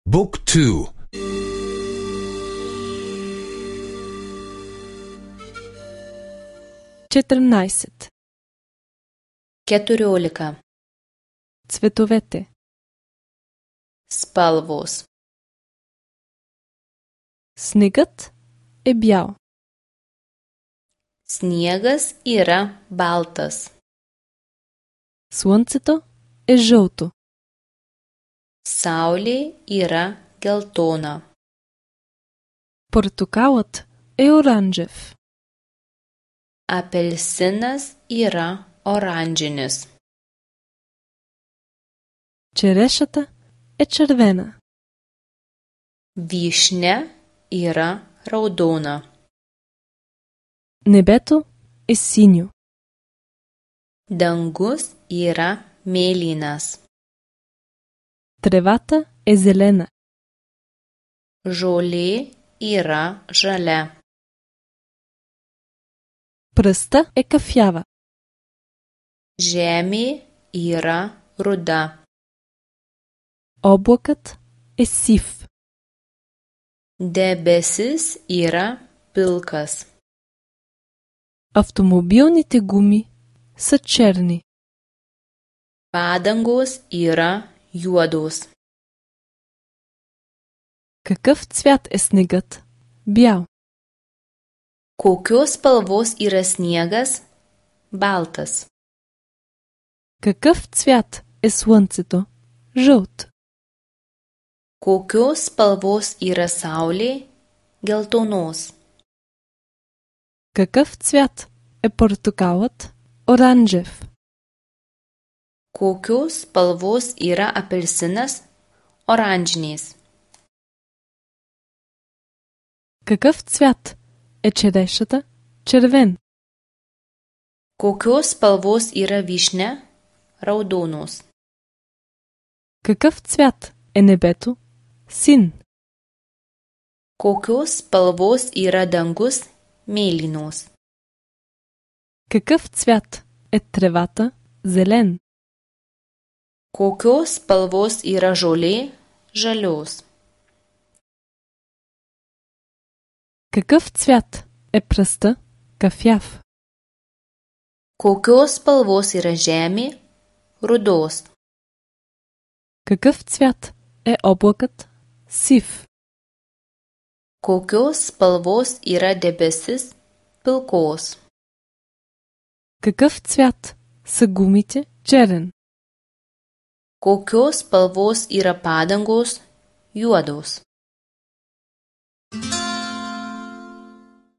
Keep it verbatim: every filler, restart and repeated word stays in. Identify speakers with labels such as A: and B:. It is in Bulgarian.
A: บุ๊กทู
B: четирнайсет.
C: Keturiolika.
B: Цветовете.
C: Spalvos.
B: Снегът е бял.
C: Sniegas yra baltas.
B: Слънцето е жълто.
C: Saulė yra geltona.
B: Портокалът е оранжев.
C: Apelsinas yra oranžinis.
B: Черешата е червена.
C: Vyšnia yra raudona.
B: Небето е синьо.
C: Dangus yra mėlynas.
B: Тревата е зелена.
C: Žolė yra žalia.
B: Пръста е кафява.
C: Žemė yra ruda.
B: Облакът е сив.
C: Debesis yra pilkas.
B: Автомобилните гуми са черни.
C: Padangos yra juodos.
B: Какъв цвят е снегът? Бял.
C: Kokios spalvos yra sniegas? Baltas.
B: Какъв цвят е слънцето? Жълт.
C: Kokios spalvos yra saulė? Geltonos.
B: Какъв цвят е портокалът? Оранжев.
C: Kokios spalvos yra apelsinas? Oranžinis.
B: Какъв цвят е черешата? Червен.
C: Kokios spalvos yra vyšnia? Raudonos.
B: Какъв цвят е небето? Син.
C: Kokios spalvos yra dangus? Mėlynos.
B: Какъв цвят е тревата? Зелен.
C: Kokios spalvos yra žolė? Žalios.
B: Какъв цвят е пръста? Кафяв.
C: Kokios spalvos yra žemė? Rudos.
B: Какъв цвят е облакът? Сив.
C: Kokios spalvos yra debesis? Pilkos.
B: Какъв цвят са гумите? Черен.
C: Kokios spalvos yra padangos? Juodos.